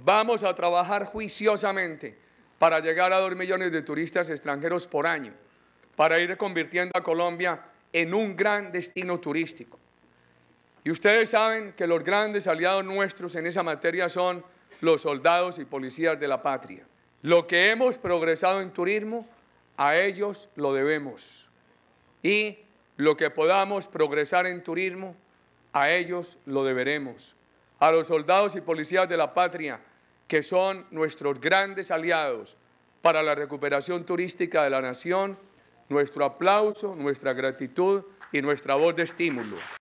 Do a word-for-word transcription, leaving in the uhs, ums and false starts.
Vamos a trabajar juiciosamente para llegar a dos millones de turistas extranjeros por año, para ir convirtiendo a Colombia en un gran destino turístico. Y ustedes saben que los grandes aliados nuestros en esa materia son los soldados y policías de la patria. Lo que hemos progresado en turismo, a ellos lo debemos. Y lo que podamos progresar en turismo, a ellos lo deberemos. A los soldados y policías de la patria, que son nuestros grandes aliados para la recuperación turística de la nación, nuestro aplauso, nuestra gratitud y nuestra voz de estímulo.